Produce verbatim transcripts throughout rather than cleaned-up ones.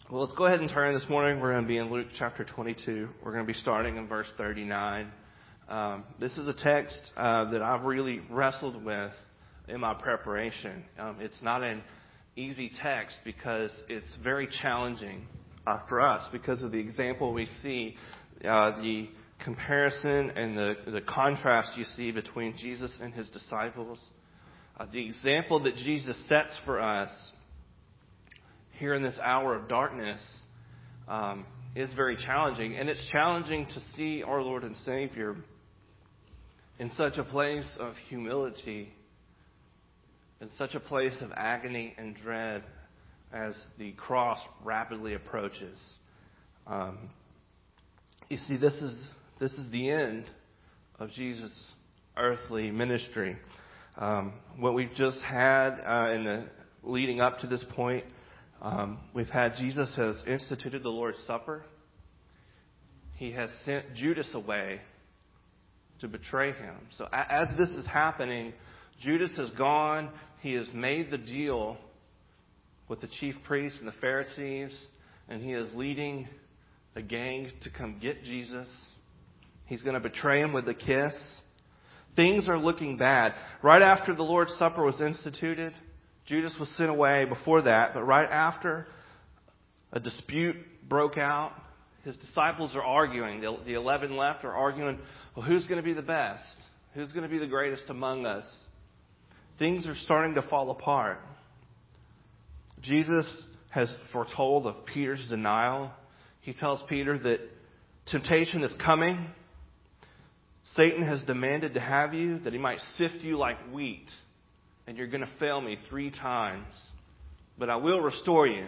Well, let's go ahead and turn this morning. We're going to be in Luke chapter twenty-two. We're going to be starting in verse thirty-nine. Um, this is a text uh, that I've really wrestled with in my preparation. Um, it's not an easy text because it's very challenging uh, for us because of the example we see, uh, the comparison and the, the contrast you see between Jesus and his disciples. Uh, the example that Jesus sets for us here in this hour of darkness um, is very challenging. And it's challenging to see our Lord and Savior in such a place of humility, in such a place of agony and dread as the cross rapidly approaches. Um, you see, this is this is the end of Jesus' earthly ministry. Um, what we've just had uh, in the leading up to this point, Um, we've had Jesus has instituted the Lord's Supper. He has sent Judas away to betray him. So as this is happening, Judas has gone. He has made the deal with the chief priests and the Pharisees, and he is leading a gang to come get Jesus. He's going to betray him with a kiss. Things are looking bad. Right after the Lord's Supper was instituted, Judas was sent away before that, but right after, a dispute broke out. His disciples are arguing. The, the eleven left are arguing, well, who's going to be the best? Who's going to be the greatest among us? Things are starting to fall apart. Jesus has foretold of Peter's denial. He tells Peter that temptation is coming. Satan has demanded to have you, that he might sift you like wheat. And you're going to fail me three times. But I will restore you.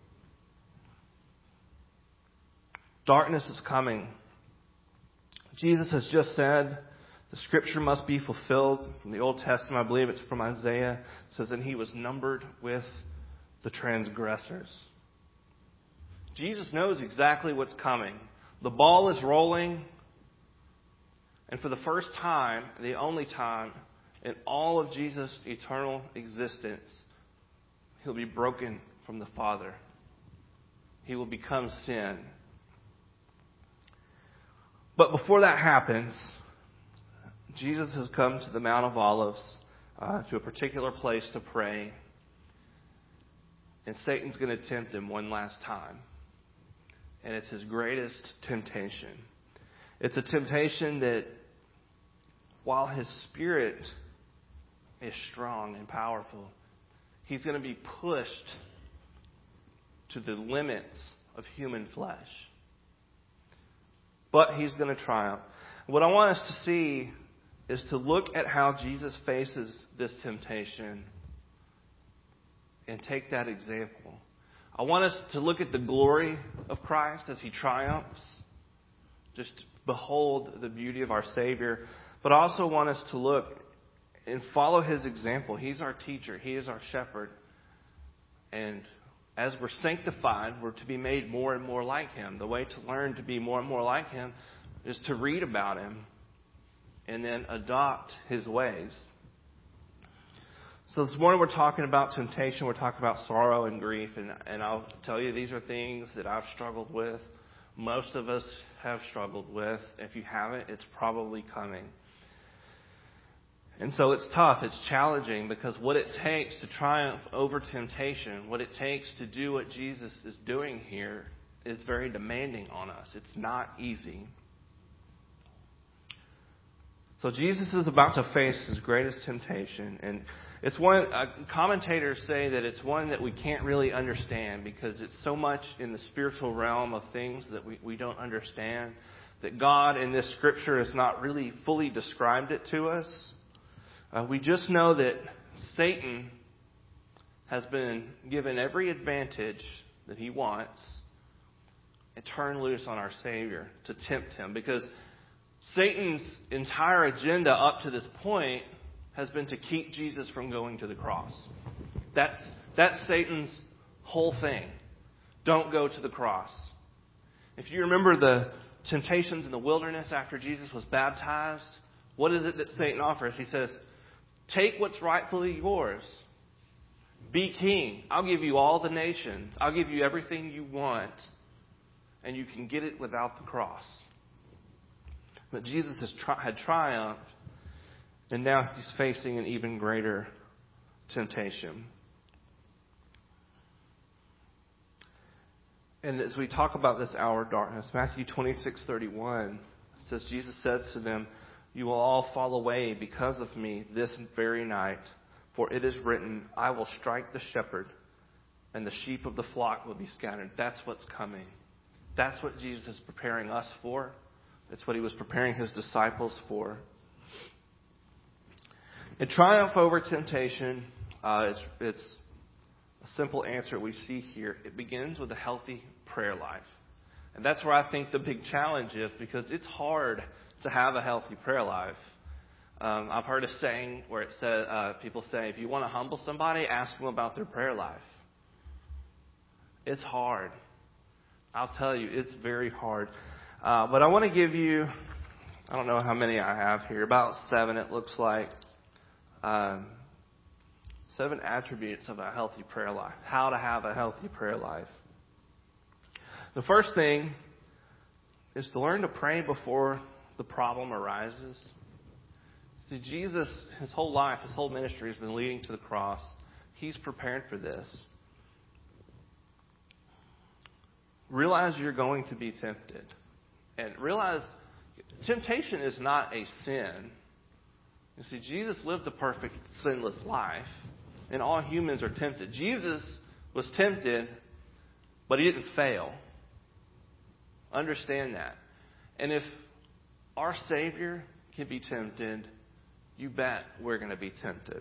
Darkness is coming. Jesus has just said the scripture must be fulfilled. From the Old Testament, I believe it's from Isaiah. It says, and he was numbered with the transgressors. Jesus knows exactly what's coming. The ball is rolling. And for the first time, the only time, in all of Jesus' eternal existence, he'll be broken from the Father. He will become sin. But before that happens, Jesus has come to the Mount of Olives, uh, to a particular place to pray. And Satan's going to tempt him one last time. And it's his greatest temptation. It's a temptation that, while his spirit is strong and powerful, he's going to be pushed to the limits of human flesh. But he's going to triumph. What I want us to see is to look at how Jesus faces this temptation and take that example. I want us to look at the glory of Christ as he triumphs. Just behold the beauty of our Savior. But I also want us to look and follow his example. He's our teacher. He is our shepherd. And as we're sanctified, we're to be made more and more like him. The way to learn to be more and more like him is to read about him and then adopt his ways. So this morning we're talking about temptation. We're talking about sorrow and grief. And, and I'll tell you, these are things that I've struggled with. Most of us have struggled with. If you haven't, it's probably coming. And so it's tough, it's challenging, because what it takes to triumph over temptation, what it takes to do what Jesus is doing here, is very demanding on us. It's not easy. So Jesus is about to face his greatest temptation, and it's one, uh, commentators say that it's one that we can't really understand because it's so much in the spiritual realm of things that we, we don't understand, that God in this scripture has not really fully described it to us. Uh, we just know that Satan has been given every advantage that he wants and turned loose on our Savior to tempt him. Because Satan's entire agenda up to this point has been to keep Jesus from going to the cross. That's, that's Satan's whole thing. Don't go to the cross. If you remember the temptations in the wilderness after Jesus was baptized, what is it that Satan offers? He says, take what's rightfully yours. Be king. I'll give you all the nations. I'll give you everything you want. And you can get it without the cross. But Jesus has tri- had triumphed. And now he's facing an even greater temptation. And as we talk about this hour of darkness, Matthew twenty-six thirty-one says, Jesus says to them, you will all fall away because of me this very night. For it is written, I will strike the shepherd, and the sheep of the flock will be scattered. That's what's coming. That's what Jesus is preparing us for. That's what he was preparing his disciples for. In triumph over temptation, uh, it's, it's a simple answer we see here. It begins with a healthy prayer life. And that's where I think the big challenge is, because it's hard to have a healthy prayer life. Um, I've heard a saying where it says, uh, people say, if you want to humble somebody, ask them about their prayer life. It's hard. I'll tell you, it's very hard. Uh, but I want to give you, I don't know how many I have here, about seven it looks like. Um, seven attributes of a healthy prayer life. How to have a healthy prayer life. The first thing is to learn to pray before the problem arises. See, Jesus, his whole life, his whole ministry has been leading to the cross. He's prepared for this. Realize you're going to be tempted. And realize temptation is not a sin. You see, Jesus lived a perfect, sinless life. And all humans are tempted. Jesus was tempted, but he didn't fail. Understand that. And if our Savior can be tempted, you bet we're going to be tempted.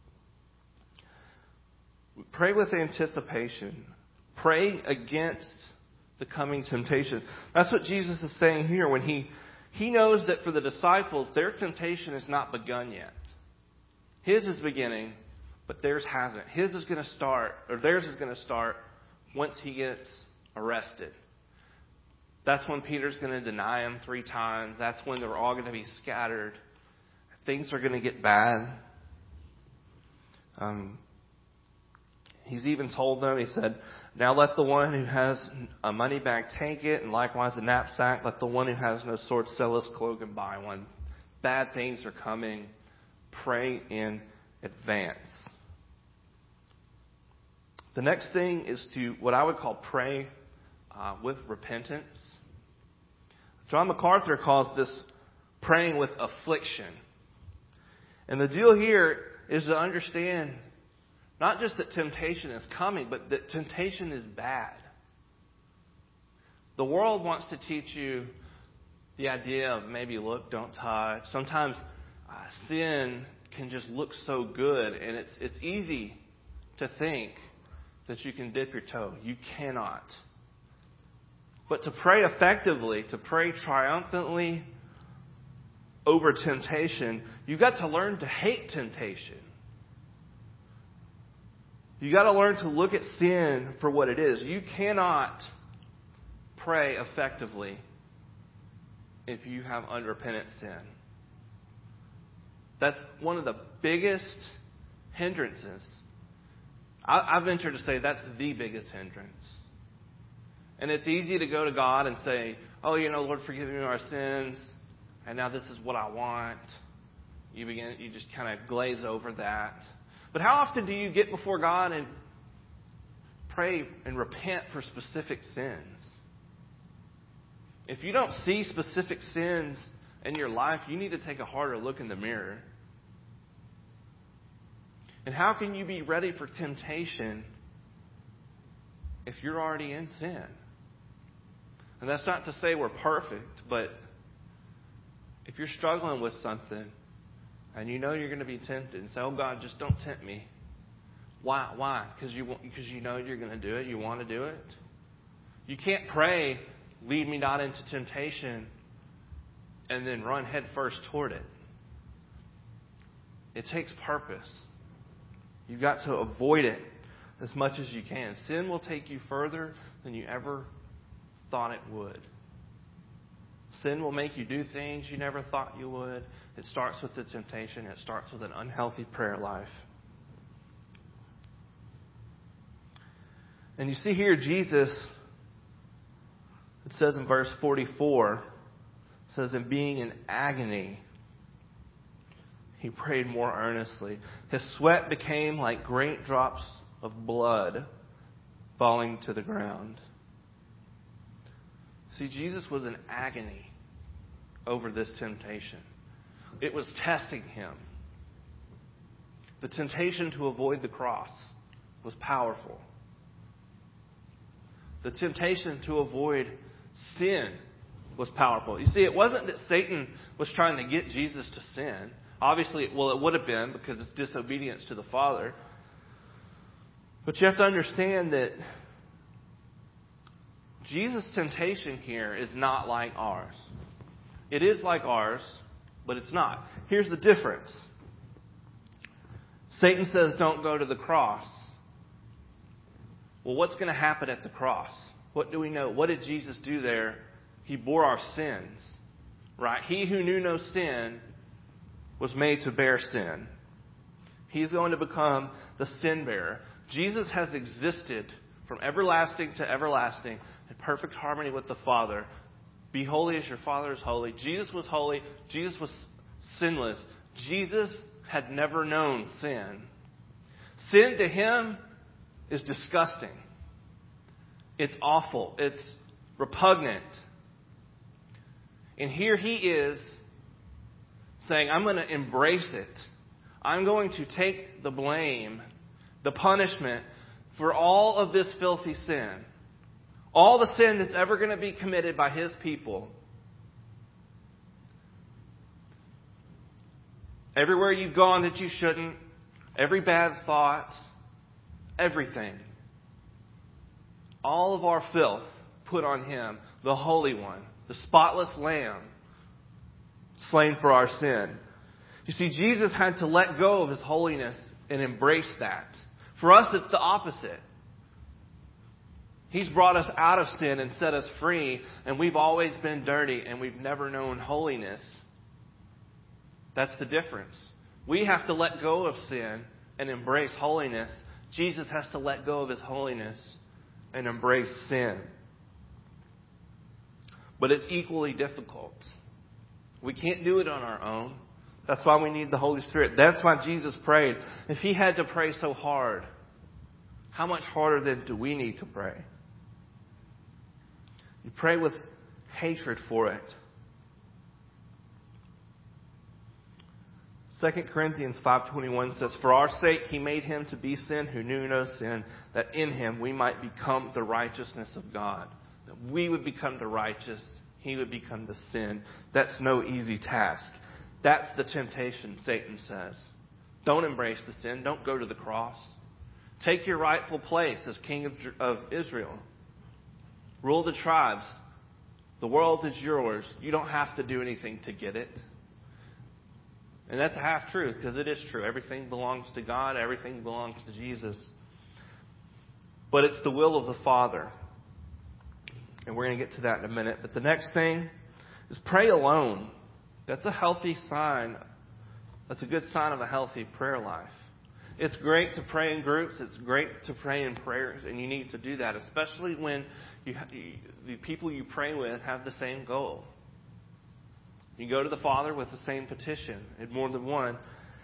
Pray with anticipation. Pray against the coming temptation. That's what Jesus is saying here when he, he knows that for the disciples, their temptation has not begun yet. His is beginning, but theirs hasn't. His is going to start, or theirs is going to start once he gets arrested. That's when Peter's going to deny him three times. That's when they're all going to be scattered. Things are going to get bad. Um, he's even told them, he said, now let the one who has a money bag take it, and likewise a knapsack. Let the one who has no sword sell his cloak and buy one. Bad things are coming. Pray in advance. The next thing is to what I would call pray uh, with repentance. John MacArthur calls this praying with affliction. And the deal here is to understand not just that temptation is coming, but that temptation is bad. The world wants to teach you the idea of maybe look, don't touch. Sometimes uh, sin can just look so good, and it's it's easy to think that you can dip your toe. You cannot. But to pray effectively, to pray triumphantly over temptation, you've got to learn to hate temptation. You've got to learn to look at sin for what it is. You cannot pray effectively if you have unrepentant sin. That's one of the biggest hindrances. I, I venture to say that's the biggest hindrance. And it's easy to go to God and say, oh, you know, Lord, forgive me our sins. And now this is what I want. You begin, you just kind of glaze over that. But how often do you get before God and pray and repent for specific sins? If you don't see specific sins in your life, you need to take a harder look in the mirror. And how can you be ready for temptation if you're already in sin? And that's not to say we're perfect, but if you're struggling with something and you know you're going to be tempted and say, oh God, just don't tempt me. Why? Why? Because you, because you know you're going to do it. You want to do it. You can't pray, lead me not into temptation, and then run head first toward it. It takes purpose. You've got to avoid it as much as you can. Sin will take you further than you ever thought it would. Sin will make you do things you never thought you would. It starts with the temptation. It starts with an unhealthy prayer life. And you see here Jesus, it says in verse forty-four, it says, in being in agony, he prayed more earnestly. His sweat became like great drops of blood falling to the ground. See, Jesus was in agony over this temptation. It was testing him. The temptation to avoid the cross was powerful. The temptation to avoid sin was powerful. You see, it wasn't that Satan was trying to get Jesus to sin. Obviously, well, it would have been because it's disobedience to the Father. But you have to understand that Jesus' temptation here is not like ours. It is like ours, but it's not. Here's the difference. Satan says, don't go to the cross. Well, what's going to happen at the cross? What do we know? What did Jesus do there? He bore our sins, right? He who knew no sin was made to bear sin. He's going to become the sin bearer. Jesus has existed from everlasting to everlasting in perfect harmony with the Father. Be holy as your Father is holy. Jesus was holy. Jesus was sinless. Jesus had never known sin. Sin to him is disgusting. It's awful. It's repugnant. And here he is saying, I'm going to embrace it. I'm going to take the blame, the punishment for all of this filthy sin. All the sin that's ever going to be committed by his people. Everywhere you've gone that you shouldn't. Every bad thought. Everything. All of our filth put on him, the Holy One, the spotless Lamb, slain for our sin. You see, Jesus had to let go of his holiness and embrace that. For us, it's the opposite. He's brought us out of sin and set us free, and we've always been dirty and we've never known holiness. That's the difference. We have to let go of sin and embrace holiness. Jesus has to let go of his holiness and embrace sin. But it's equally difficult. We can't do it on our own. That's why we need the Holy Spirit. That's why Jesus prayed. If he had to pray so hard, how much harder then do we need to pray? You pray with hatred for it. Second Corinthians five twenty-one says, for our sake he made him to be sin who knew no sin, that in him we might become the righteousness of God. That we would become the righteous, he would become the sin. That's no easy task. That's the temptation, Satan says. Don't embrace the sin. Don't go to the cross. Take your rightful place as king of, of Israel. Rule the tribes. The world is yours. You don't have to do anything to get it. And that's a half truth, because it is true. Everything belongs to God. Everything belongs to Jesus. But it's the will of the Father. And we're going to get to that in a minute. But the next thing is pray alone. That's a healthy sign. That's a good sign of a healthy prayer life. It's great to pray in groups. It's great to pray in prayers. And you need to do that, especially when you, the people you pray with have the same goal. You go to the Father with the same petition, and more than one.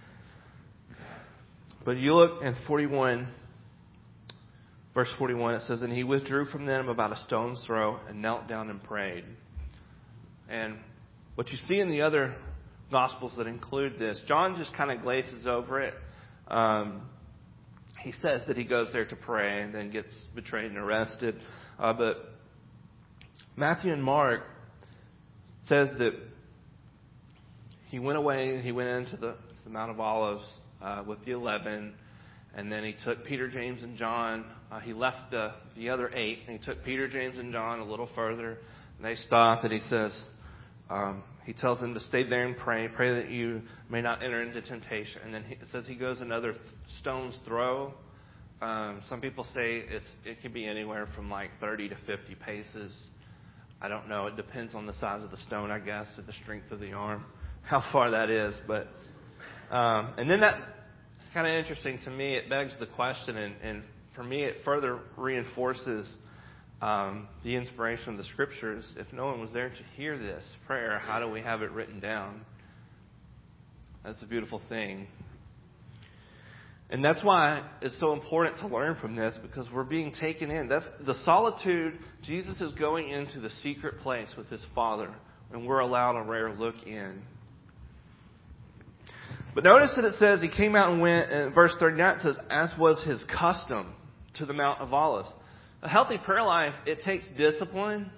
But you look in forty-one, verse forty-one, it says, and he withdrew from them about a stone's throw and knelt down and prayed. And what you see in the other Gospels that include this, John just kind of glazes over it. Um, he says that he goes there to pray and then gets betrayed and arrested. Uh, but Matthew and Mark says that he went away, he went into the, the Mount of Olives uh, with the eleven, and then he took Peter, James, and John. Uh, he left the, the other eight, and he took Peter, James, and John a little further, and they stopped, and he says, um, he tells them to stay there and pray, pray that you may not enter into temptation. And then he, it says he goes another stone's throw. Um, some people say it's it can be anywhere from like thirty to fifty paces. I don't know. It depends on the size of the stone, I guess, or the strength of the arm, how far that is. But um, and then that kind of interesting to me. It begs the question in, in for me, it further reinforces um, the inspiration of the Scriptures. If no one was there to hear this prayer, how do we have it written down? That's a beautiful thing. And that's why it's so important to learn from this, because we're being taken in. That's the solitude. Jesus is going into the secret place with his Father, and we're allowed a rare look in. But notice that it says he came out and went, and verse thirty-nine it says, as was his custom, to the Mount of Olives. A healthy prayer life, it takes discipline.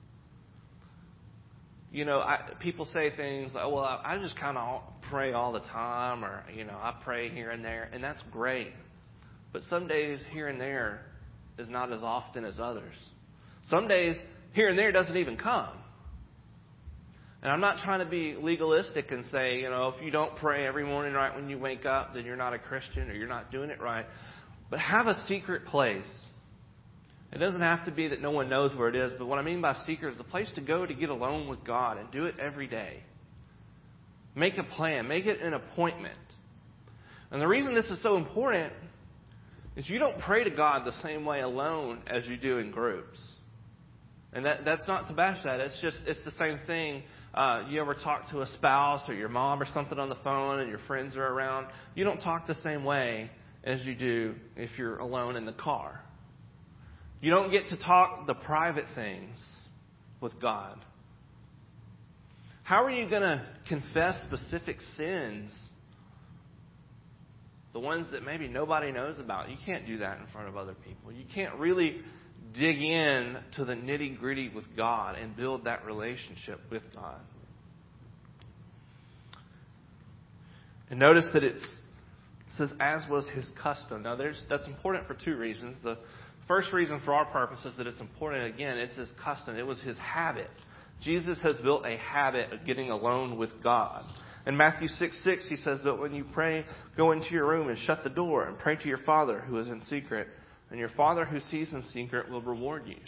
You know, I, people say things like, well, I, I just kind of pray all the time, or, you know, I pray here and there, and that's great. But some days here and there is not as often as others. Some days here and there doesn't even come. And I'm not trying to be legalistic and say, you know, if you don't pray every morning right when you wake up, then you're not a Christian or you're not doing it right. But have a secret place. It doesn't have to be that no one knows where it is, but what I mean by secret is a place to go to get alone with God and do it every day. Make a plan. Make it an appointment. And the reason this is so important is you don't pray to God the same way alone as you do in groups. And that, that's not to bash that. It's just, it's the same thing. Uh, you ever talk to a spouse or your mom or something on the phone and your friends are around? You don't talk the same way as you do if you're alone in the car. You don't get to talk the private things with God. How are you going to confess specific sins? The ones that maybe nobody knows about. You can't do that in front of other people. You can't really dig in to the nitty-gritty with God and build that relationship with God. And notice that it's, it says, as was his custom. Now, there's, that's important for two reasons. The first reason for our purpose is that it's important, again, it's his custom. It was his habit. Jesus has built a habit of getting alone with God. In Matthew six six, he says that when you pray, go into your room and shut the door and pray to your Father who is in secret. And your Father who sees in secret will reward you.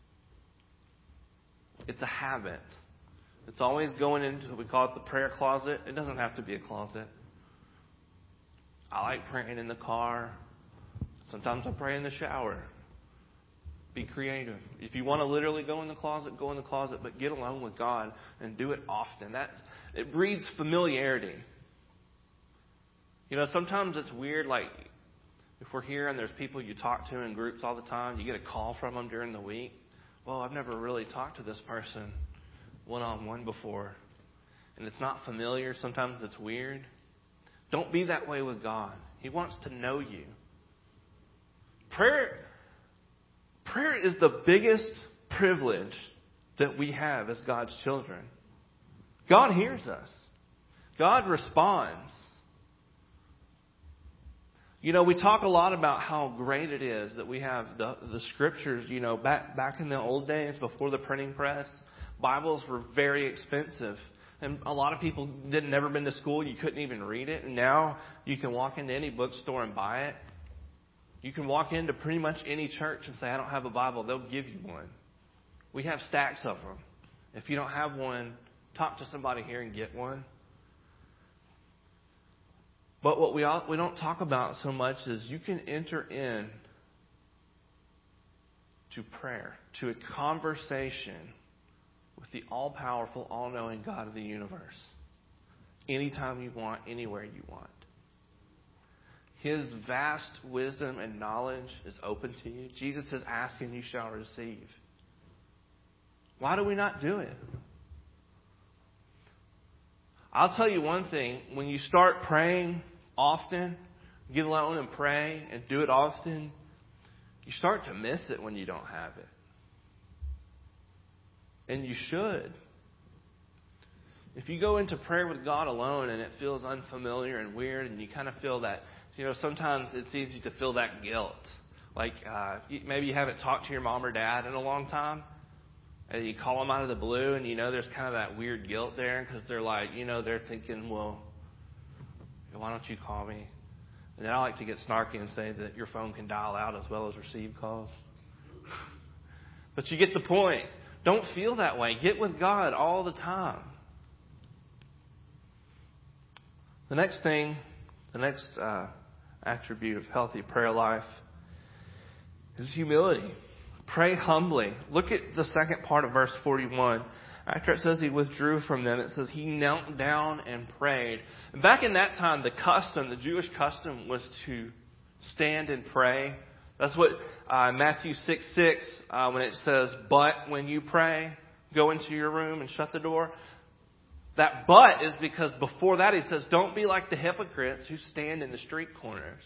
It's a habit. It's always going into, we call it the prayer closet. It doesn't have to be a closet. I like praying in the car. Sometimes I pray in the shower. Be creative. If you want to literally go in the closet, go in the closet, but get alone with God and do it often. That it breeds familiarity. You know, sometimes it's weird, like if we're here and there's people you talk to in groups all the time, you get a call from them during the week. Well, I've never really talked to this person one-on-one before. And it's not familiar. Sometimes it's weird. Don't be that way with God. He wants to know you. Prayer, prayer is the biggest privilege that we have as God's children. God hears us. God responds. You know, we talk a lot about how great it is that we have the, the scriptures. You know, back back in the old days, before the printing press, Bibles were very expensive. And a lot of people didn't never been to school. You couldn't even read it. And now you can walk into any bookstore and buy it. You can walk into pretty much any church and say, I don't have a Bible. They'll give you one. We have stacks of them. If you don't have one, talk to somebody here and get one. But what we all, we don't talk about so much is you can enter in to prayer, to a conversation with the all-powerful, all-knowing God of the universe. Anytime you want, anywhere you want. His vast wisdom and knowledge is open to you. Jesus says, ask and you shall receive. Why do we not do it? I'll tell you one thing. When you start praying often, get alone and pray and do it often, you start to miss it when you don't have it. And you should. If you go into prayer with God alone and it feels unfamiliar and weird and you kind of feel that, you know, sometimes it's easy to feel that guilt. Like uh, maybe you haven't talked to your mom or dad in a long time and you call them out of the blue and you know there's kind of that weird guilt there because they're like, you know, they're thinking, well, why don't you call me? And then I like to get snarky and say that your phone can dial out as well as receive calls. But you get the point. Don't feel that way. Get with God all the time. The next thing, the next uh, attribute of healthy prayer life is humility. Pray humbly. Look at the second part of verse forty-one. After it says he withdrew from them, it says he knelt down and prayed. And back in that time, the custom, the Jewish custom, was to stand and pray. That's what uh, Matthew six six, uh, when it says, but when you pray, go into your room and shut the door. That but is because before that he says, don't be like the hypocrites who stand in the street corners.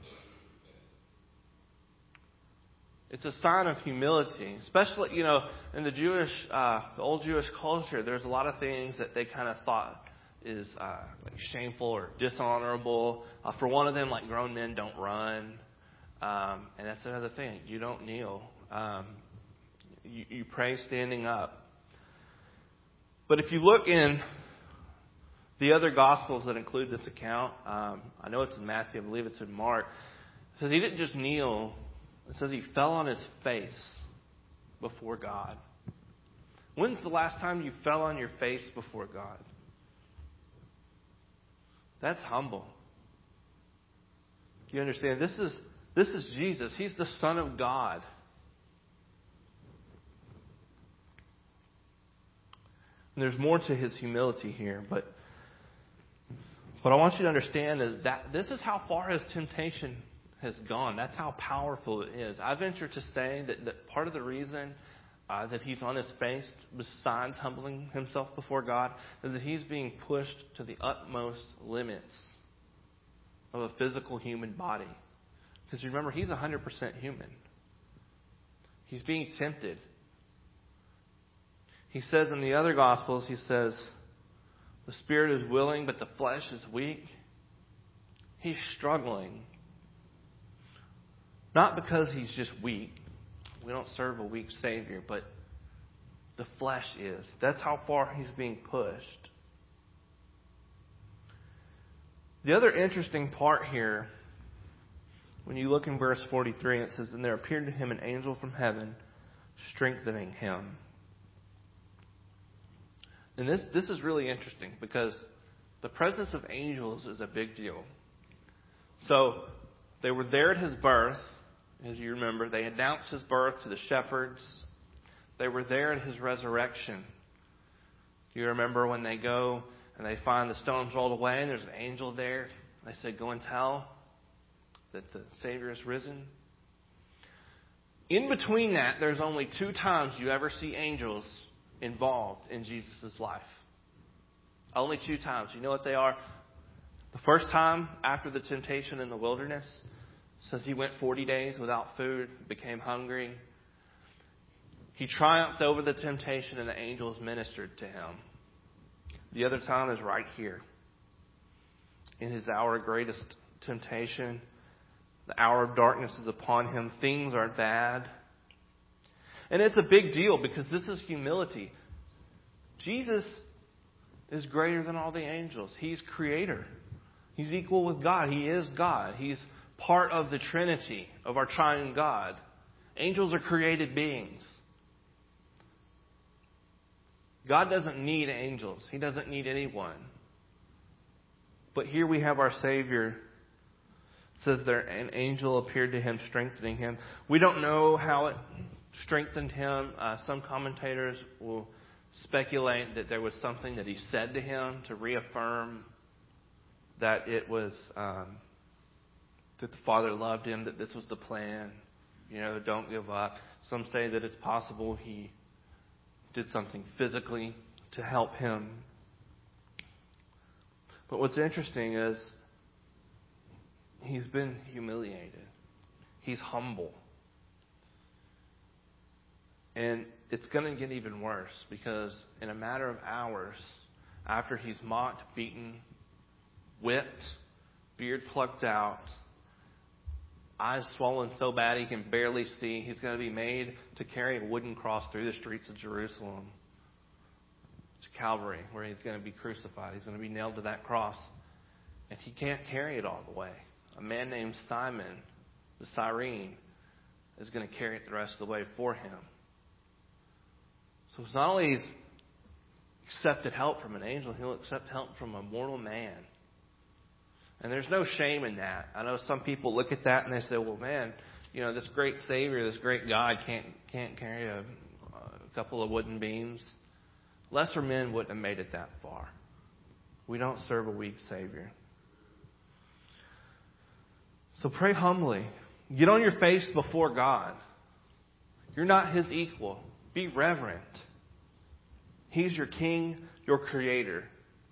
It's a sign of humility, especially, you know, in the Jewish, uh, the old Jewish culture, there's a lot of things that they kind of thought is uh, like shameful or dishonorable. Uh, for one of them, like grown men don't run. Um, and that's another thing. You don't kneel. Um, you, you pray standing up. But if you look in the other Gospels that include this account, um, I know it's in Matthew, I believe it's in Mark, it says he didn't just kneel. It says he fell on his face before God. When's the last time you fell on your face before God? That's humble. You understand? This is this is Jesus. He's the Son of God. And there's more to his humility here, but what I want you to understand is that this is how far his temptation has gone. That's how powerful it is. I venture to say that, that part of the reason uh, that he's on his face, besides humbling himself before God, is that he's being pushed to the utmost limits of a physical human body. Because remember, he's one hundred percent human. He's being tempted. He says in the other Gospels, he says, the spirit is willing, but the flesh is weak. He's struggling. Not because he's just weak. We don't serve a weak Savior, but the flesh is. That's how far he's being pushed. The other interesting part here, when you look in verse forty-three, it says, and there appeared to him an angel from heaven, strengthening him. And this, this is really interesting because the presence of angels is a big deal. So they were there at his birth. As you remember, they announced his birth to the shepherds. They were there at his resurrection. Do you remember when they go and they find the stones rolled away and there's an angel there? They said, go and tell that the Savior is risen. In between that, there's only two times you ever see angels involved in Jesus' life. Only two times. You know what they are? The first time after the temptation in the wilderness, says he went forty days without food, became hungry. He triumphed over the temptation and the angels ministered to him. The other time is right here. In his hour of greatest temptation, the hour of darkness is upon him. Things are bad. And it's a big deal because this is humility. Jesus is greater than all the angels. He's creator. He's equal with God. He is God. He's part of the Trinity of our triune God. Angels are created beings. God doesn't need angels. He doesn't need anyone. But here we have our Savior. It says there an angel appeared to him, strengthening him. We don't know how it strengthened him. Uh, some commentators will speculate that there was something that he said to him to reaffirm that it was um, that the Father loved him, that this was the plan. You know, don't give up. Some say that it's possible he did something physically to help him. But what's interesting is he's been humiliated. He's humble. And it's going to get even worse because in a matter of hours, after he's mocked, beaten, whipped, beard plucked out, eyes swollen so bad he can barely see, he's going to be made to carry a wooden cross through the streets of Jerusalem to Calvary, where he's going to be crucified. He's going to be nailed to that cross. And he can't carry it all the way. A man named Simon, the Cyrene, is going to carry it the rest of the way for him. So it's not only he's accepted help from an angel, he'll accept help from a mortal man. And there's no shame in that. I know some people look at that and they say, well, man, you know, this great Savior, this great God can't can't carry a, a couple of wooden beams. Lesser men wouldn't have made it that far. We don't serve a weak Savior. So pray humbly. Get on your face before God. You're not His equal. Be reverent. He's your King, your Creator.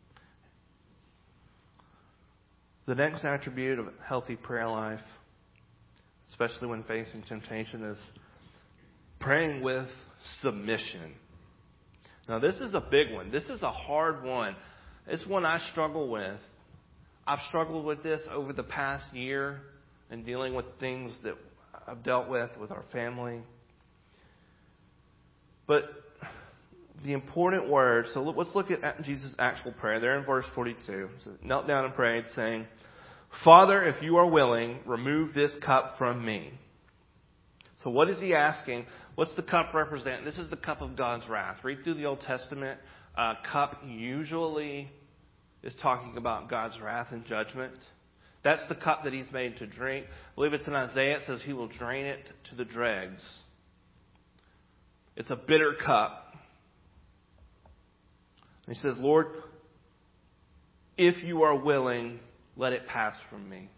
The next attribute of a healthy prayer life, especially when facing temptation, is praying with submission. Now, this is a big one. This is a hard one. It's one I struggle with. I've struggled with this over the past year in dealing with things that I've dealt with with our family. But the important word, so let's look at Jesus' actual prayer. There in verse forty-two. So knelt down and prayed, saying, Father, if you are willing, remove this cup from me. So what is he asking? What's the cup represent? This is the cup of God's wrath. Read through the Old Testament. Uh, cup usually is talking about God's wrath and judgment. That's the cup that he's made to drink. I believe it's in Isaiah. It says he will drain it to the dregs. It's a bitter cup. And he says, Lord, if you are willing, let it pass from me.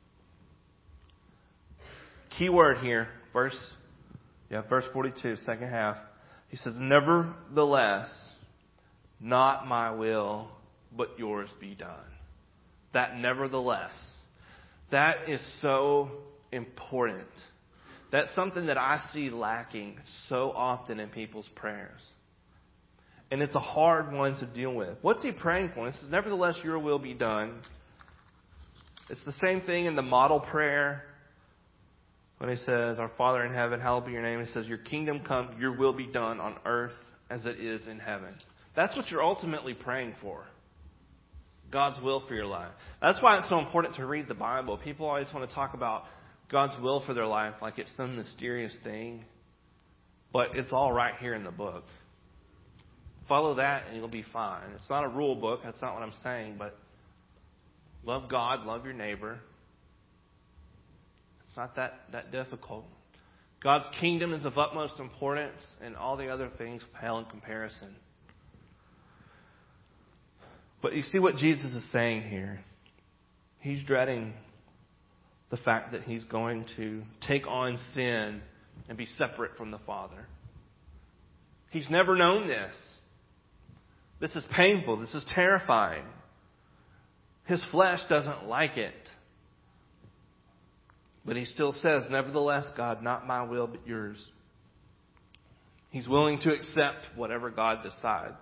Key word here, verse, yeah, verse forty-two, second half. He says, nevertheless, not my will, but yours be done. That nevertheless, that is so important. That's something that I see lacking so often in people's prayers. And it's a hard one to deal with. What's he praying for? He says, nevertheless, your will be done. It's the same thing in the model prayer when he says, our Father in heaven, hallowed be your name. He says, your kingdom come, your will be done on earth as it is in heaven. That's what you're ultimately praying for. God's will for your life. That's why it's so important to read the Bible. People always want to talk about God's will for their life like it's some mysterious thing. But it's all right here in the book. Follow that and you'll be fine. It's not a rule book. That's not what I'm saying. But love God. Love your neighbor. It's not that, that difficult. God's kingdom is of utmost importance, and all the other things pale in comparison. But you see what Jesus is saying here. He's dreading the fact that he's going to take on sin and be separate from the Father. He's never known this. This is painful. This is terrifying. His flesh doesn't like it. But he still says, nevertheless, God, not my will, but yours. He's willing to accept whatever God decides.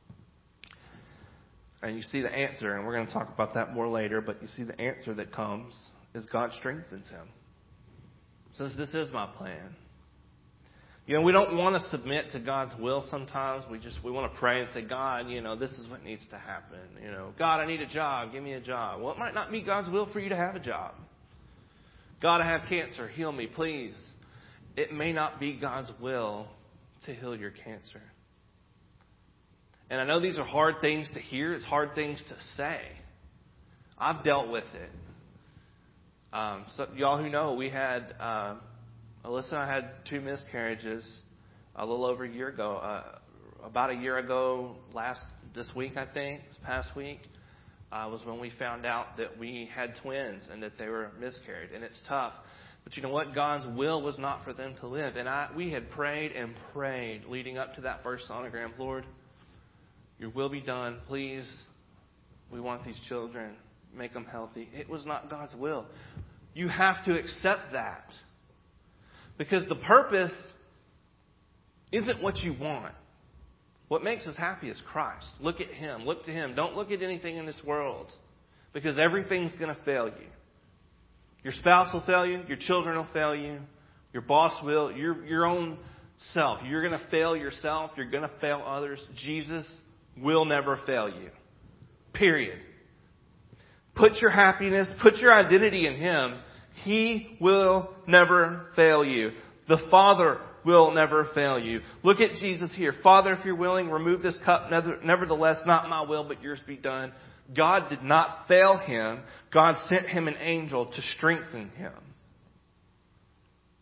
And you see the answer, and we're going to talk about that more later, but you see the answer that comes is God strengthens him. Says, this is my plan. You know, we don't want to submit to God's will sometimes. We just, we want to pray and say, God, you know, this is what needs to happen. You know, God, I need a job. Give me a job. Well, it might not be God's will for you to have a job. God, I have cancer. Heal me, please. It may not be God's will to heal your cancer. And I know these are hard things to hear. It's hard things to say. I've dealt with it. Um, so y'all who know, we had, uh, Alyssa and I had two miscarriages a little over a year ago. Uh, about a year ago, last this week, I think, this past week, uh, was when we found out that we had twins and that they were miscarried. And it's tough. But you know what? God's will was not for them to live. And I, we had prayed and prayed leading up to that first sonogram. Lord, your will be done. Please, we want these children. Make them healthy. It was not God's will. You have to accept that. Because the purpose isn't what you want. What makes us happy is Christ. Look at Him. Look to Him. Don't look at anything in this world. Because everything's going to fail you. Your spouse will fail you. Your children will fail you. Your boss will. Your, your own self. You're going to fail yourself. You're going to fail others. Jesus will never fail you. Period. Put your happiness, put your identity in Him. He will never fail you. The Father will never fail you. Look at Jesus here. Father, if you're willing, remove this cup. Nevertheless, not my will, but yours be done. God did not fail him. God sent him an angel to strengthen him.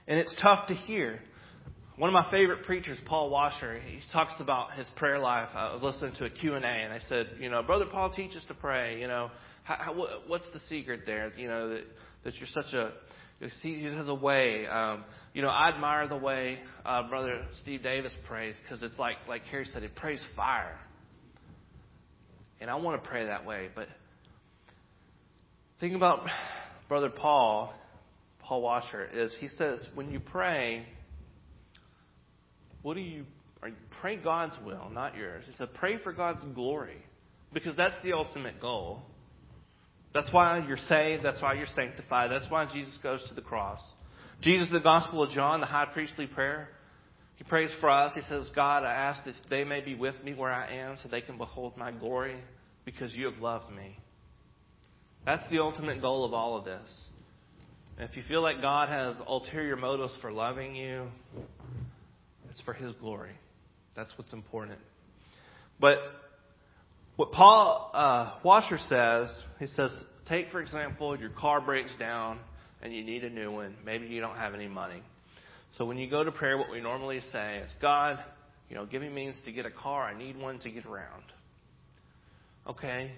And it's tough to hear. One of my favorite preachers, Paul Washer, he talks about his prayer life. I was listening to a Q and A, and I said, you know, Brother Paul, teach us to pray. You know, how, how, what's the secret there? You know, that, that you're such a, he has a way. Um, you know, I admire the way uh, Brother Steve Davis prays, because it's like, like Harry said, he prays fire. And I want to pray that way. But think about Brother Paul, Paul Washer, is he says, when you pray, what do you, or you pray God's will, not yours. He said, pray for God's glory, because that's the ultimate goal. That's why you're saved. That's why you're sanctified. That's why Jesus goes to the cross. Jesus, the Gospel of John, the high priestly prayer, he prays for us. He says, God, I ask that they may be with me where I am so they can behold my glory, because you have loved me. That's the ultimate goal of all of this. And if you feel like God has ulterior motives for loving you, it's for His glory. That's what's important. But what Paul uh, Washer says, he says, take, for example, your car breaks down and you need a new one. Maybe you don't have any money. So when you go to prayer, what we normally say is, God, you know, give me means to get a car. I need one to get around. Okay.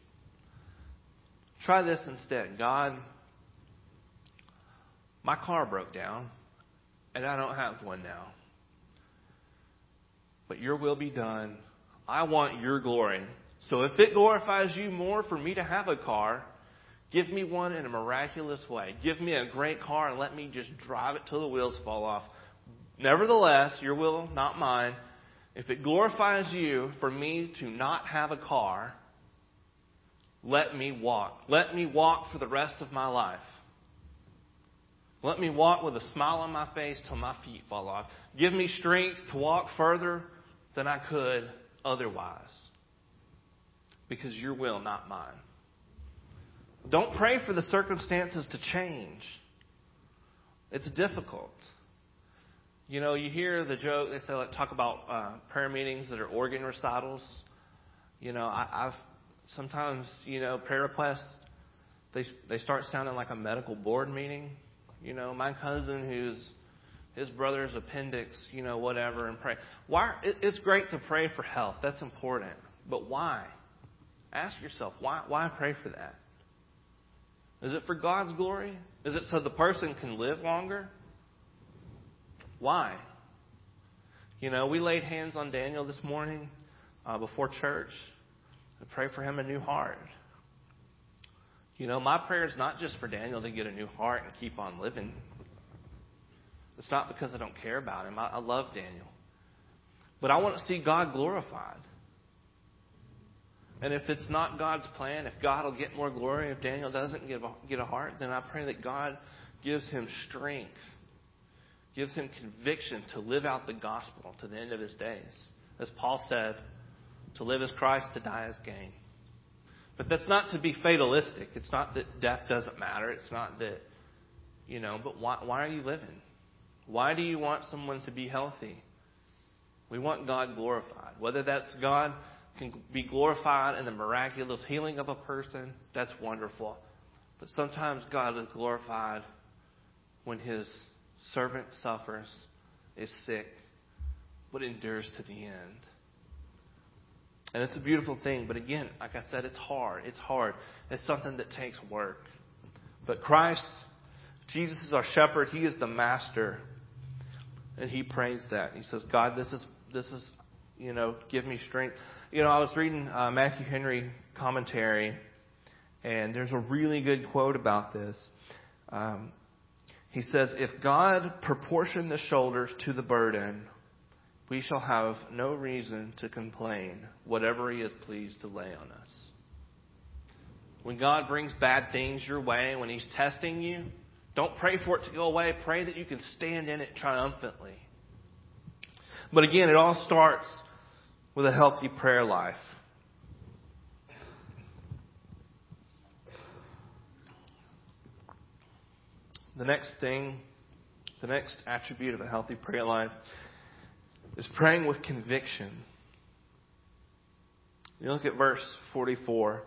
Try this instead. God, my car broke down and I don't have one now. But your will be done. I want your glory. So if it glorifies you more for me to have a car, give me one in a miraculous way. Give me a great car and let me just drive it till the wheels fall off. Nevertheless, your will, not mine. If it glorifies you for me to not have a car, let me walk. Let me walk for the rest of my life. Let me walk with a smile on my face till my feet fall off. Give me strength to walk further than I could otherwise. Because your will, not mine. Don't pray for the circumstances to change. It's difficult. You know, you hear the joke, they say, like, talk about uh, prayer meetings that are organ recitals. You know, I, I've sometimes, you know, prayer requests, they they start sounding like a medical board meeting. You know, my cousin who's his brother's appendix, you know, whatever, and pray. Why? It, it's great to pray for health. That's important. But why? Ask yourself, why, why pray for that? Is it for God's glory? Is it so the person can live longer? Why? You know, we laid hands on Daniel this morning uh, before church to pray for him a new heart. You know, my prayer is not just for Daniel to get a new heart and keep on living. It's not because I don't care about him. I, I love Daniel. But I want to see God glorified. And if it's not God's plan, if God will get more glory, if Daniel doesn't get a, get a heart, then I pray that God gives him strength, gives him conviction to live out the gospel to the end of his days. As Paul said, to live as Christ, to die as gain. But that's not to be fatalistic. It's not that death doesn't matter. It's not that, you know, but why, why are you living? Why do you want someone to be healthy? We want God glorified. Whether that's God can be glorified in the miraculous healing of a person, that's wonderful. But sometimes God is glorified when his servant suffers, is sick, but endures to the end. And it's a beautiful thing. But again, like I said, it's hard. It's hard. It's something that takes work. But Christ, Jesus is our shepherd. He is the master. And he prays that. He says, God, this is, this is, you know, give me strength. You know, I was reading uh, Matthew Henry commentary, and there's a really good quote about this. Um, he says, if God proportion the shoulders to the burden, we shall have no reason to complain, whatever he is pleased to lay on us. When God brings bad things your way, when he's testing you, don't pray for it to go away. Pray that you can stand in it triumphantly. But again, it all starts with a healthy prayer life. The next thing, the next attribute of a healthy prayer life is praying with conviction. You look at verse forty-four.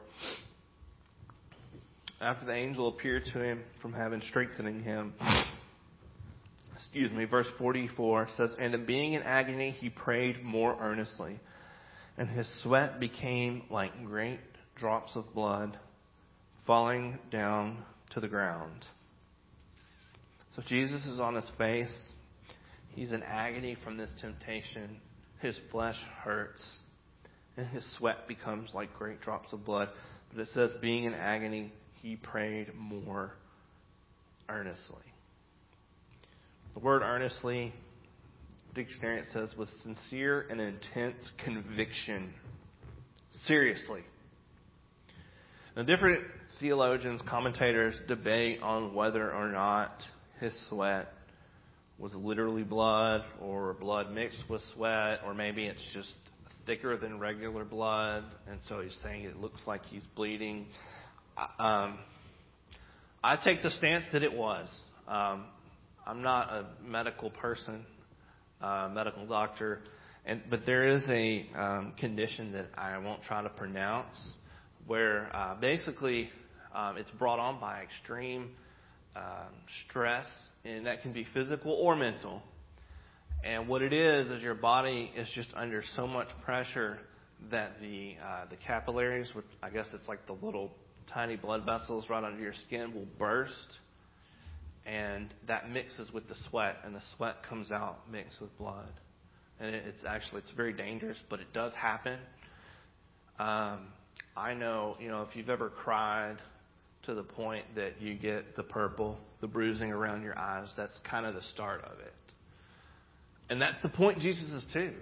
After the angel appeared to him from heaven, strengthening him, excuse me, verse forty-four says, and being in agony, he prayed more earnestly, and his sweat became like great drops of blood falling down to the ground. So Jesus is on his face. He's in agony from this temptation. His flesh hurts, and his sweat becomes like great drops of blood. But it says, being in agony, he prayed more earnestly. The word earnestly, dictionary, it says with sincere and intense conviction. Seriously. Now, different theologians, commentators debate on whether or not his sweat was literally blood or blood mixed with sweat, or maybe it's just thicker than regular blood, and so he's saying it looks like he's bleeding. Um, I take the stance that it was. Um, I'm not a medical person, uh, medical doctor, and but there is a um, condition that I won't try to pronounce, where uh, basically um, it's brought on by extreme uh, stress, and that can be physical or mental. And what it is is your body is just under so much pressure that the uh, the capillaries, which I guess it's like the little tiny blood vessels right under your skin, will burst, and that mixes with the sweat, and the sweat comes out mixed with blood. And it, it's actually it's very dangerous, but it does happen. Um, I know, you know, if you've ever cried to the point that you get the purple, the bruising around your eyes, that's kind of the start of it. And that's the point Jesus is too.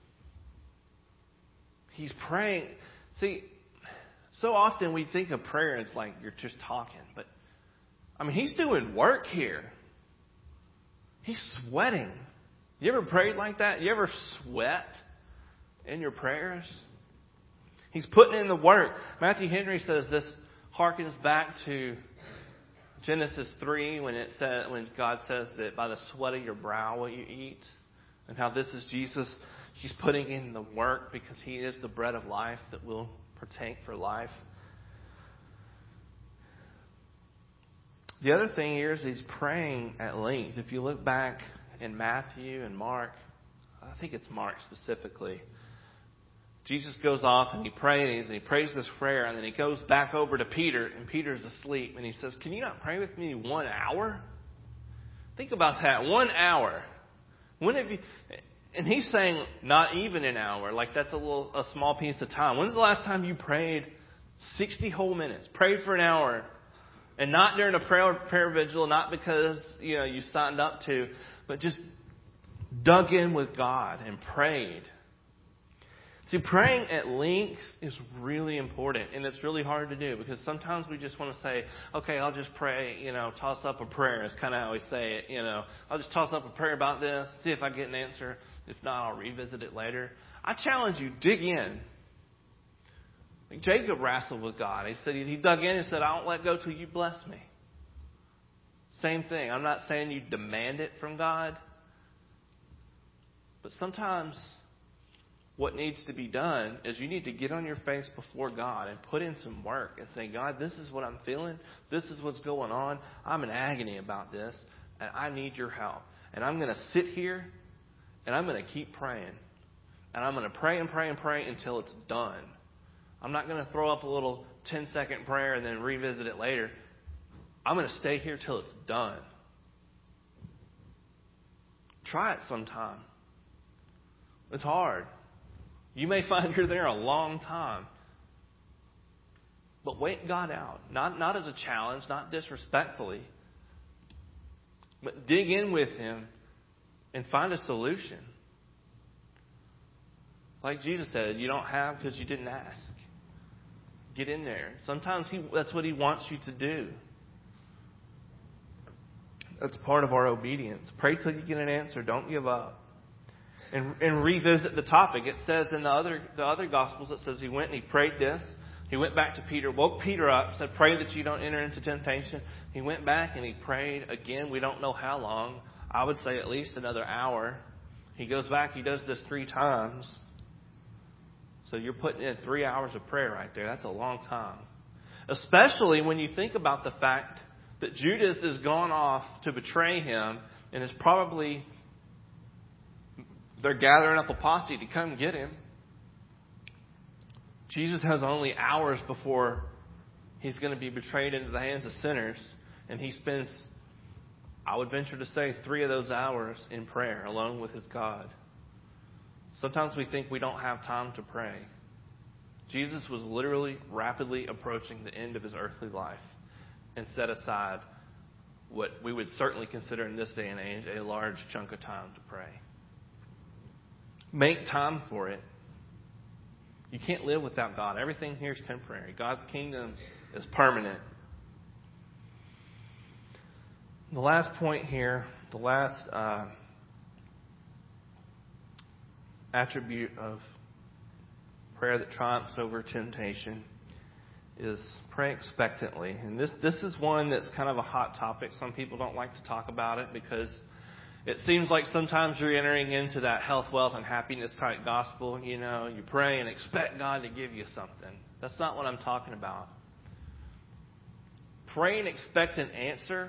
He's praying. See, so often we think of prayer as like you're just talking, but I mean, he's doing work here. He's sweating. You ever prayed like that? You ever sweat in your prayers? He's putting in the work. Matthew Henry says this harkens back to Genesis three when it said, when God says that by the sweat of your brow will you eat, and how this is Jesus. He's putting in the work because he is the bread of life that will partake for life. The other thing here is he's praying at length. If you look back in Matthew and Mark, I think it's Mark specifically, Jesus goes off and he prays and he prays this prayer, and then he goes back over to Peter, and Peter's asleep, and he says, "Can you not pray with me one hour?" Think about that, one hour. When have you? And he's saying not even an hour, like that's a little a small piece of time. When's the last time you prayed sixty whole minutes? Prayed for an hour, and not during a prayer prayer vigil, not because you know you signed up to, but just dug in with God and prayed. See, praying at length is really important, and it's really hard to do because sometimes we just want to say, okay, I'll just pray, you know, toss up a prayer. It's kind of how we say it, you know. I'll just toss up a prayer about this, see if I get an answer. If not, I'll revisit it later. I challenge you, dig in. Like Jacob wrestled with God. He said he dug in and said, I won't let go till you bless me. Same thing. I'm not saying you demand it from God, but sometimes what needs to be done is you need to get on your face before God and put in some work and say, God, this is what I'm feeling. This is what's going on. I'm in agony about this, and I need your help. And I'm going to sit here, and I'm going to keep praying. And I'm going to pray and pray and pray until it's done. I'm not going to throw up a little ten-second prayer and then revisit it later. I'm going to stay here till it's done. Try it sometime. It's hard. You may find you're there a long time. But wait God out. Not, not as a challenge, not disrespectfully. But dig in with Him and find a solution. Like Jesus said, you don't have because you didn't ask. Get in there. Sometimes he, that's what He wants you to do. That's part of our obedience. Pray till you get an answer. Don't give up. And, and revisit the topic. It says in the other the other Gospels, it says he went and he prayed this. He went back to Peter, woke Peter up, said, pray that you don't enter into temptation. He went back and he prayed again. We don't know how long. I would say at least another hour. He goes back. He does this three times. So you're putting in three hours of prayer right there. That's a long time. Especially when you think about the fact that Judas has gone off to betray him. And it's probably they're gathering up a posse to come get him. Jesus has only hours before he's going to be betrayed into the hands of sinners. And he spends, I would venture to say, three of those hours in prayer alone with his God. Sometimes we think we don't have time to pray. Jesus was literally rapidly approaching the end of his earthly life and set aside what we would certainly consider in this day and age a large chunk of time to pray. Make time for it. You can't live without God. Everything here is temporary. God's kingdom is permanent. The last point here, the last uh, attribute of prayer that triumphs over temptation is pray expectantly. And this, this is one that's kind of a hot topic. Some people don't like to talk about it because it seems like sometimes you're entering into that health, wealth, and happiness type gospel. You know, you pray and expect God to give you something. That's not what I'm talking about. Pray and expect an answer,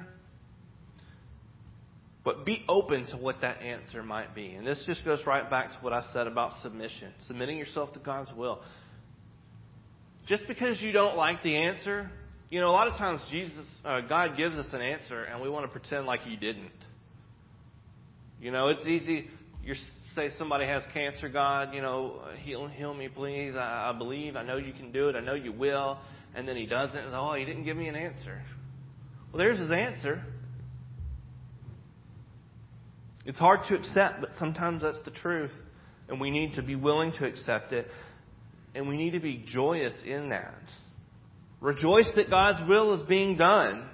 but be open to what that answer might be. And this just goes right back to what I said about submission. Submitting yourself to God's will. Just because you don't like the answer, you know, a lot of times Jesus, uh, God gives us an answer and we want to pretend like He didn't. You know, it's easy. You say somebody has cancer, God, you know, heal, heal me, please. I, I believe. I know you can do it. I know you will. And then He doesn't. And, oh, He didn't give me an answer. Well, there's His answer. It's hard to accept, but sometimes that's the truth. And we need to be willing to accept it. And we need to be joyous in that. Rejoice that God's will is being done.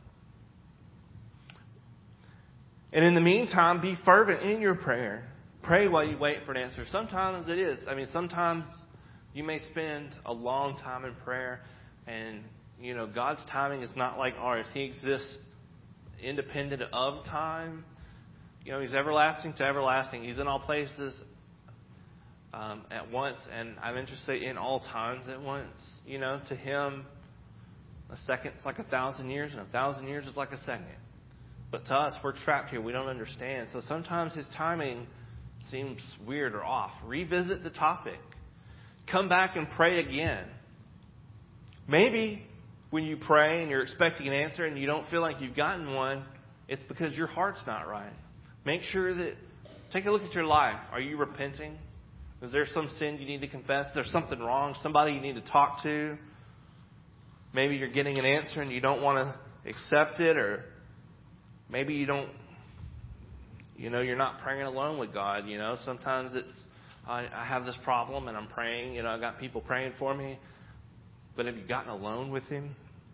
And in the meantime, be fervent in your prayer. Pray while you wait for an answer. Sometimes it is. I mean, sometimes you may spend a long time in prayer. And, you know, God's timing is not like ours. He exists independent of time. You know, He's everlasting to everlasting. He's in all places um, at once. And I'm interested in all times at once. You know, to Him, a second is like a thousand years, and a thousand years is like a second. But to us, we're trapped here. We don't understand. So sometimes His timing seems weird or off. Revisit the topic. Come back and pray again. Maybe when you pray and you're expecting an answer and you don't feel like you've gotten one, it's because your heart's not right. Make sure that, take a look at your life. Are you repenting? Is there some sin you need to confess? Is there something wrong? Somebody you need to talk to? Maybe you're getting an answer and you don't want to accept it, or maybe you don't, you know, you're not praying alone with God. You know, sometimes it's, I, I have this problem and I'm praying, you know, I've got people praying for me. But have you gotten alone with Him?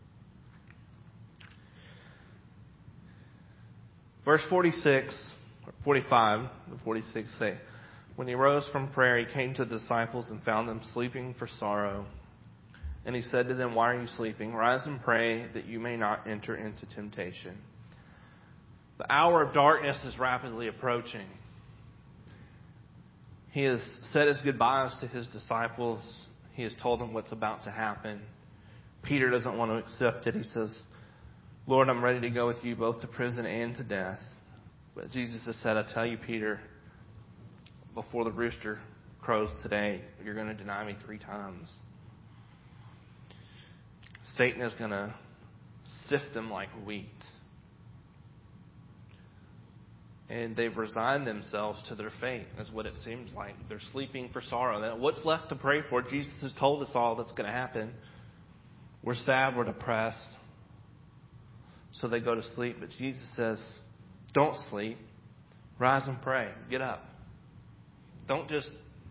Verse forty-six, forty-five, forty-six say, when He rose from prayer, He came to the disciples and found them sleeping for sorrow. And He said to them, why are you sleeping? Rise and pray that you may not enter into temptation. The hour of darkness is rapidly approaching. He has said His goodbyes to His disciples. He has told them what's about to happen. Peter doesn't want to accept it. He says, Lord, I'm ready to go with you both to prison and to death. But Jesus has said, I tell you, Peter, before the rooster crows today, you're going to deny me three times. Satan is going to sift them like wheat. And they've resigned themselves to their fate, is what it seems like. They're sleeping for sorrow. Now, what's left to pray for? Jesus has told us all that's going to happen. We're sad, we're depressed. So they go to sleep. But Jesus says, don't sleep. Rise and pray. Get up. Don't just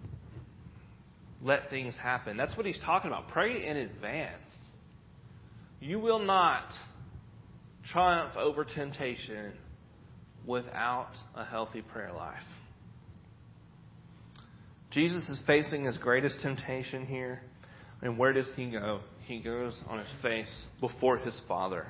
let things happen. That's what He's talking about. Pray in advance. You will not triumph over temptation without a healthy prayer life. Jesus is facing His greatest temptation here. And where does He go? He goes on His face before His Father.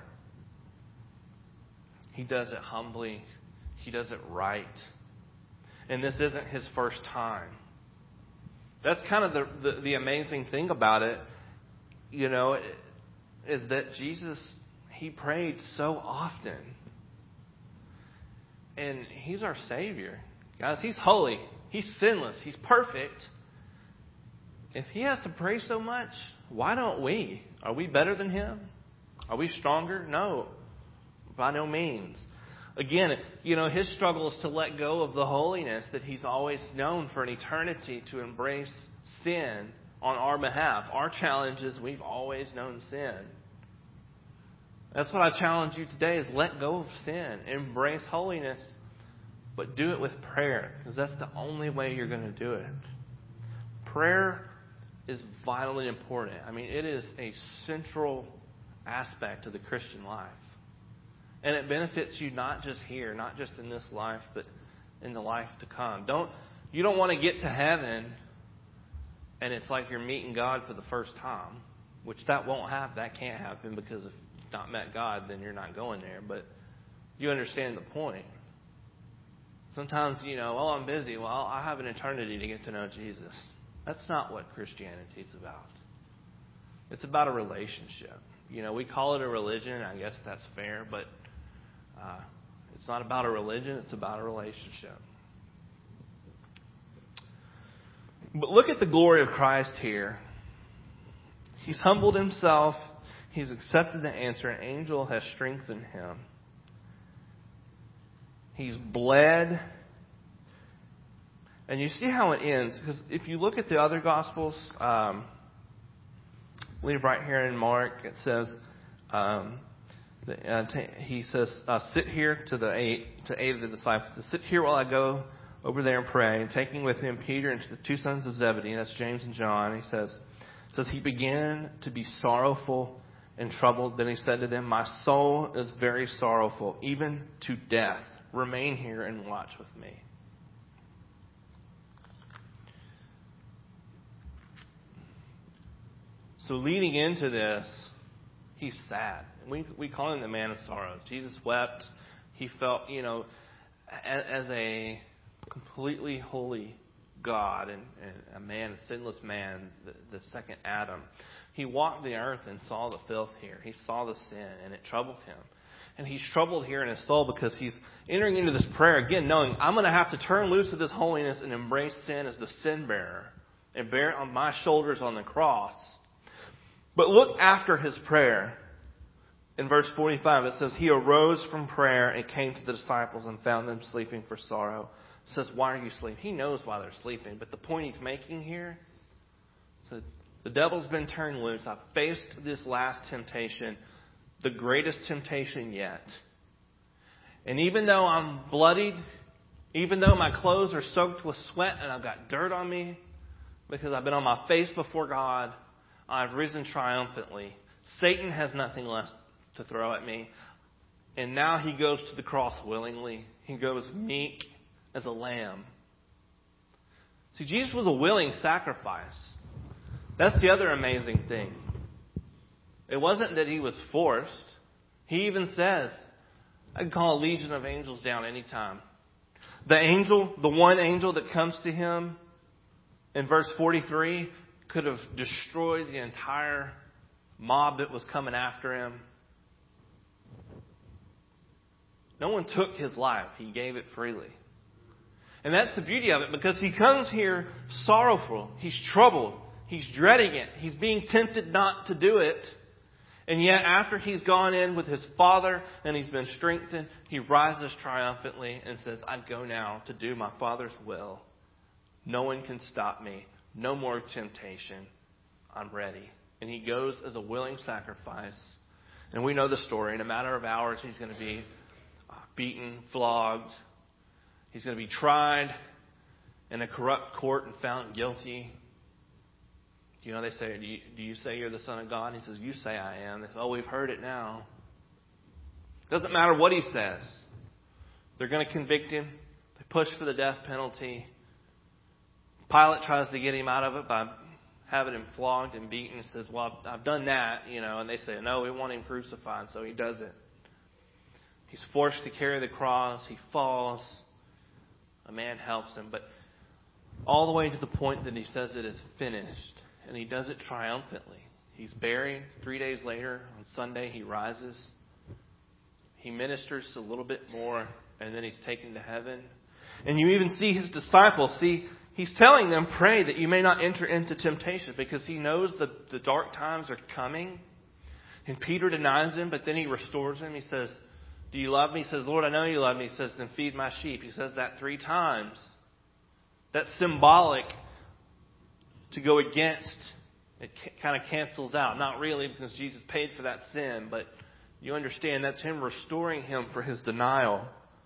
He does it humbly. He does it right. And this isn't His first time. That's kind of the, the, the amazing thing about it, you know, is that Jesus, He prayed so often. And He's our Savior. Guys, He's holy. He's sinless. He's perfect. If He has to pray so much, why don't we? Are we better than Him? Are we stronger? No, by no means. Again, you know, His struggle is to let go of the holiness that He's always known for an eternity, to embrace sin on our behalf. Our challenge is we've always known sin. That's what I challenge you today, is let go of sin. Embrace holiness, but do it with prayer, because that's the only way you're going to do it. Prayer is vitally important. I mean, it is a central aspect of the Christian life. And it benefits you not just here, not just in this life, but in the life to come. Don't you don't want to get to heaven and it's like you're meeting God for the first time, which that won't happen. That can't happen, because if you've not met God, then you're not going there. But you understand the point. Sometimes, you know, oh, I'm busy. Well, I have an eternity to get to know Jesus. That's not what Christianity is about. It's about a relationship. You know, we call it a religion. I guess that's fair, but uh, it's not about a religion. It's about a relationship. But look at the glory of Christ here. He's humbled Himself. He's accepted the answer. An angel has strengthened Him. He's bled. And you see how it ends. Because if you look at the other Gospels, um, I believe right here in Mark, it says, um, the, uh, t- he says, uh, sit here to the eight, to eight of the disciples. Sit here while I go over there and pray. And taking with him Peter and the two sons of Zebedee, that's James and John, he says, says he began to be sorrowful and troubled. Then he said to them, my soul is very sorrowful, even to death. Remain here and watch with me. So leading into this, he's sad. We we call him the man of sorrows. Jesus wept. He felt, you know, as, as a completely holy God and, and a man, a sinless man, the, the second Adam. He walked the earth and saw the filth here. He saw the sin, and it troubled him. And he's troubled here in his soul because he's entering into this prayer again, knowing I'm going to have to turn loose of this holiness and embrace sin as the sin bearer and bear it on my shoulders on the cross. But look after his prayer. In verse forty-five, it says, he arose from prayer and came to the disciples and found them sleeping for sorrow. It says, why are you sleeping? He knows why they're sleeping. But the point he's making here is the devil's been turned loose. I've faced this last temptation, the greatest temptation yet. And even though I'm bloodied, even though my clothes are soaked with sweat and I've got dirt on me because I've been on my face before God, I've risen triumphantly. Satan has nothing left to throw at me. And now he goes to the cross willingly. He goes meek as a lamb. See, Jesus was a willing sacrifice. That's the other amazing thing. It wasn't that he was forced. He even says, I can call a legion of angels down anytime. The angel, the one angel that comes to him in verse forty-three could have destroyed the entire mob that was coming after him. No one took his life. He gave it freely. And that's the beauty of it, because he comes here sorrowful. He's troubled. He's dreading it. He's being tempted not to do it. And yet after he's gone in with his Father and he's been strengthened, he rises triumphantly and says, I go now to do my Father's will. No one can stop me. No more temptation. I'm ready. And he goes as a willing sacrifice. And we know the story. In a matter of hours, he's going to be beaten, flogged. He's going to be tried in a corrupt court and found guilty. You know, they say, do you, do you say you're the Son of God? He says, you say I am. They say, oh, we've heard it now. Doesn't matter what he says. They're going to convict him. They push for the death penalty. Pilate tries to get him out of it by having him flogged and beaten. He says, well, I've done that, you know. And they say, no, we want him crucified. So he does it. He's forced to carry the cross. He falls. A man helps him. But all the way to the point that he says it is finished. And he does it triumphantly. He's buried. Three days later, on Sunday, he rises. He ministers a little bit more and then he's taken to heaven. And you even see his disciples. See, he's telling them, pray that you may not enter into temptation, because he knows the, the dark times are coming. And Peter denies him, but then he restores him. He says, do you love me? He says, Lord, I know you love me. He says, then feed my sheep. He says that three times. That's symbolic to go against. It kind of cancels out. Not really, because Jesus paid for that sin, but you understand that's him restoring him for his denial.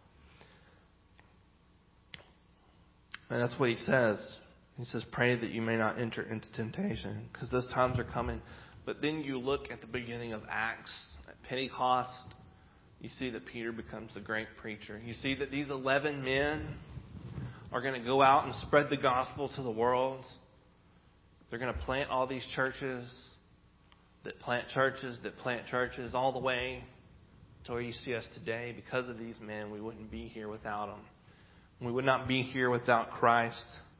And that's what he says. He says, pray that you may not enter into temptation, because those times are coming. But then you look at the beginning of Acts, at Pentecost, you see that Peter becomes the great preacher. You see that these eleven men are going to go out and spread the gospel to the world. They're going to plant all these churches, that plant churches, that plant churches, all the way to where you see us today. Because of these men, we wouldn't be here without them. We would not be here without Christ.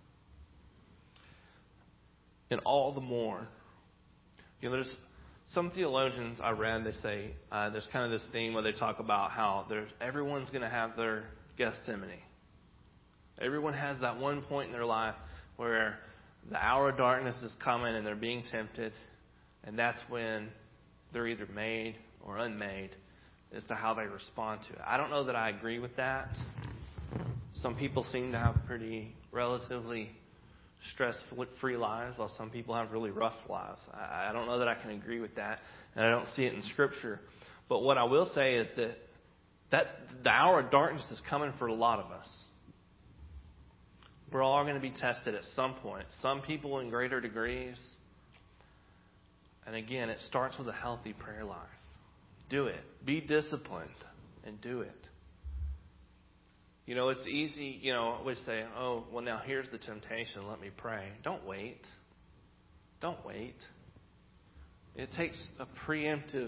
And all the more. You know, there's some theologians I read, they say uh, there's kind of this theme where they talk about how there's everyone's going to have their Gethsemane. Everyone has that one point in their life where the hour of darkness is coming and they're being tempted. And that's when they're either made or unmade as to how they respond to it. I don't know that I agree with that. Some people seem to have pretty relatively stress-free lives, while some people have really rough lives. I don't know that I can agree with that, and I don't see it in Scripture. But what I will say is that, that the hour of darkness is coming for a lot of us. We're all going to be tested at some point. Some people in greater degrees. And again, it starts with a healthy prayer life. Do it. Be disciplined and do it. You know, it's easy, you know, we say, oh, well, now here's the temptation. Let me pray. Don't wait. Don't wait. It takes a preemptive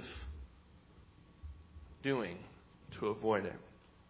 doing to avoid it.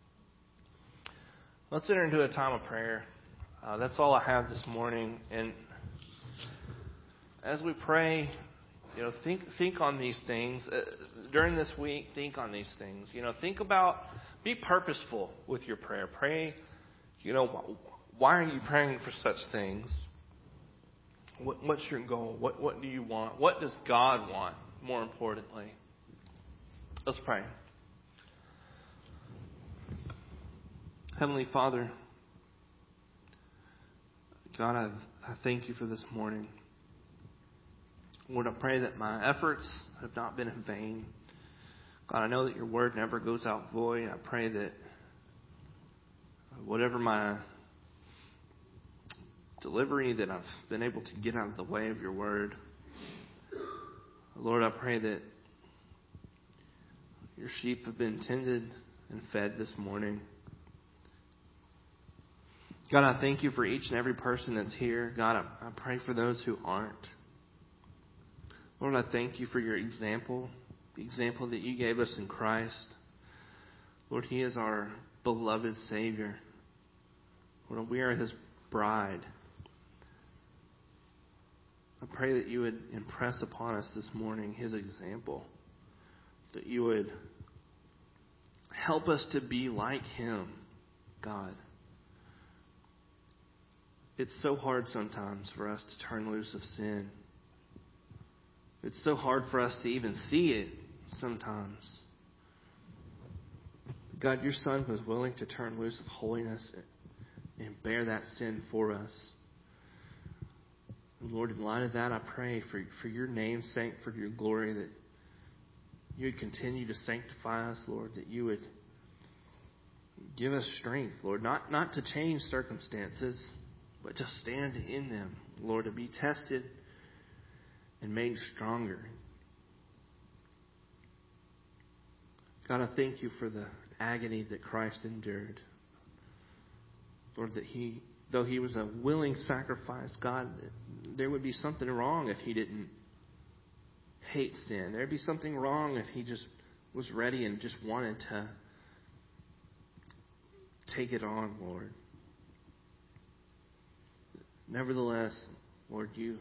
Let's enter into a time of prayer. Uh, that's all I have this morning. And as we pray, you know, think think on these things. Uh, during this week, think on these things. You know, think about, be purposeful with your prayer. Pray, you know, why are you praying for such things? What, what's your goal? What What do you want? What does God want, more importantly? Let's pray. Heavenly Father, God, I, I thank you for this morning. Lord, I pray that my efforts have not been in vain. God, I know that your word never goes out void. I pray that whatever my delivery, that I've been able to get out of the way of your word. Lord, I pray that your sheep have been tended and fed this morning. God, I thank you for each and every person that's here. God, I, I pray for those who aren't. Lord, I thank you for your example, the example that you gave us in Christ. Lord, he is our beloved Savior. Lord, we are his bride. I pray that you would impress upon us this morning his example, that you would help us to be like him, God. It's so hard sometimes for us to turn loose of sin. It's so hard for us to even see it sometimes. God, your Son was willing to turn loose of holiness and bear that sin for us. And Lord, in light of that, I pray for, for your name's sake, for your glory, that you would continue to sanctify us, Lord, that you would give us strength, Lord, not, not to change circumstances, but to stand in them, Lord, to be tested and made stronger. God, I thank you for the agony that Christ endured. Lord, that he, though he was a willing sacrifice, God, there would be something wrong if he didn't hate sin. There would be something wrong if he just was ready and just wanted to take it on, Lord. Nevertheless, Lord, you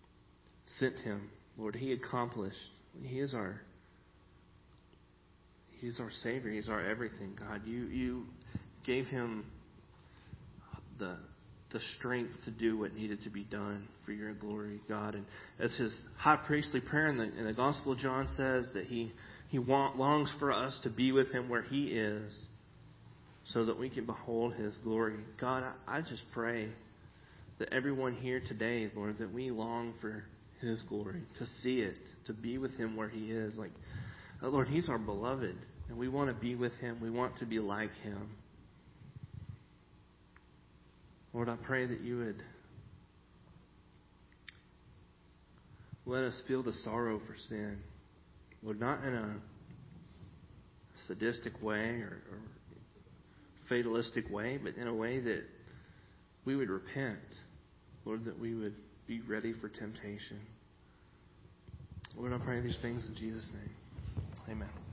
sent him. Lord, he accomplished. He is our He's our Savior. He's our everything, God. You you gave him the the strength to do what needed to be done for your glory, God. And as his high priestly prayer in the, in the Gospel of John says, that he, he want, longs for us to be with him where he is so that we can behold his glory. God, I, I just pray that everyone here today, Lord, that we long for his glory, to see it, to be with him where he is. Like, oh Lord, he's our beloved, and we want to be with him. We want to be like him. Lord, I pray that you would let us feel the sorrow for sin. Lord, not in a sadistic way or, or fatalistic way, but in a way that we would repent. Lord, that we would be ready for temptation. Lord, I pray these things in Jesus' name. Amen.